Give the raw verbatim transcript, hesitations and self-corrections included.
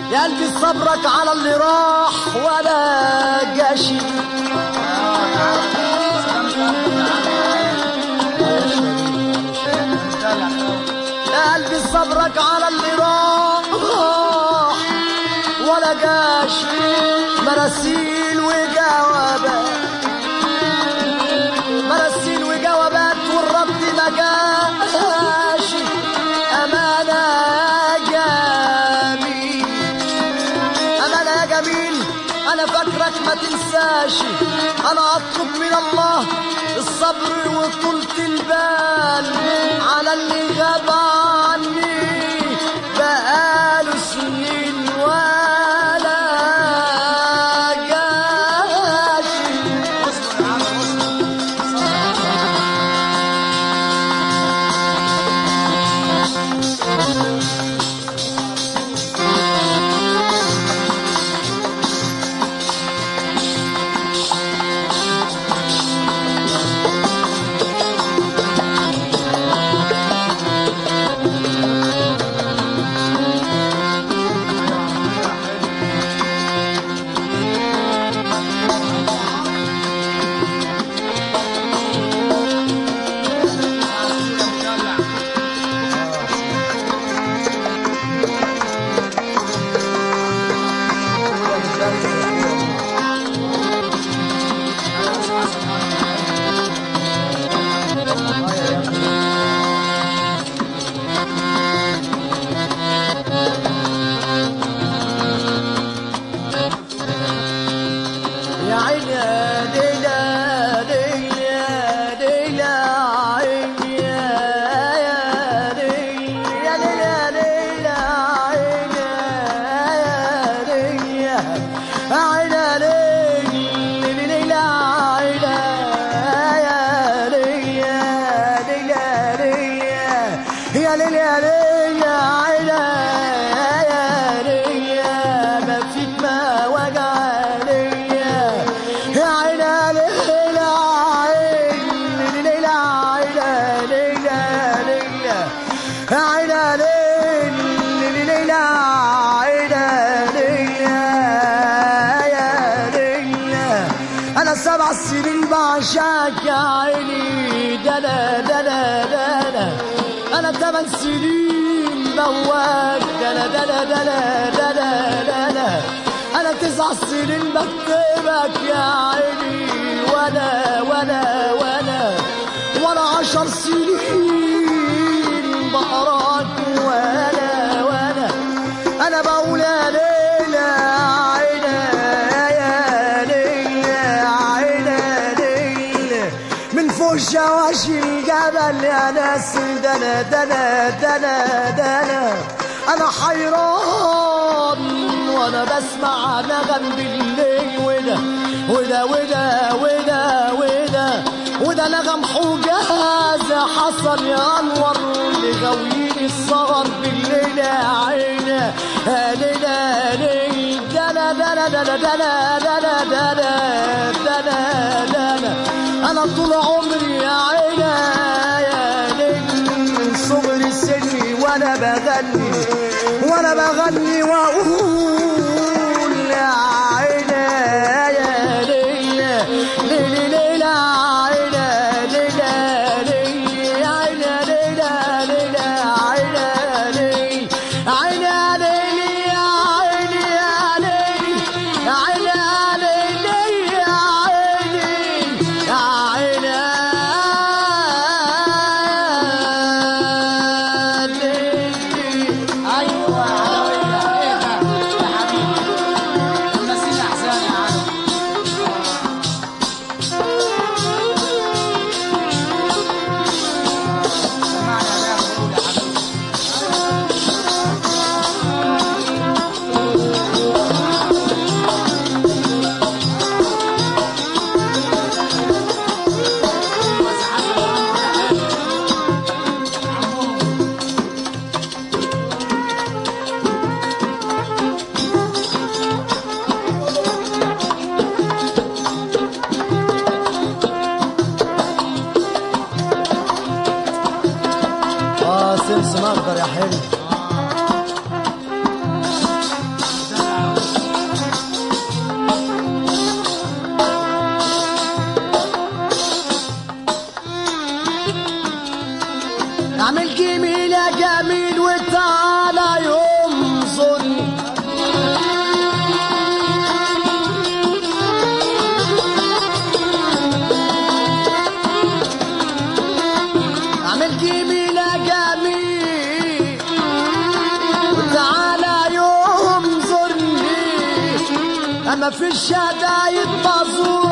يا قلبي صبرك على اللي راح ولا جاشي. يا قلبي صبرك على اللي راح ولا جاشي. مراسيل وجوابات مراسيل وجوابات والرد ما جاشي. أمانة يا جميل أمانة يا جميل أنا فاكرك ما تنساش. أنا أطلب من الله الصبر وطولة البال على اللي غاب عني بقاله سنين ولا جاشي. سبع سنين بعشاك يا عيني دلا دلا دلا. أنا ثمان سنين بواك دلا دلا دلا دلا دلا. أنا تسع سنين بكتبك يا عيني ولا ولا ولا ولا عشر سنين بقراك ولا ولا. أنا بقول يا ليلى عيني فوق شواشي الجبل يا ناس دنا دنا دنا دنا. أنا حيران وأنا بسمع نغم بالليل وده وده وده وده وده وده نغم حجاز حصل يا أنور لغويين السهر بالليل يا عيني ليلى ليل دنا دنا دنا دنا دنا دنا دنا دنا. أنا طول عمري يا عيني يا ليل من صغر سني وأنا بغني وأنا بغني وأقول يا عيني يا ليل ليل ليل عيني ليل ليل يا عيني ليل ليل عيني ليل عيني ليل يا عيني يا ليل يا عيني يا ليل يا عيني يا ما في الشدايد مظلوم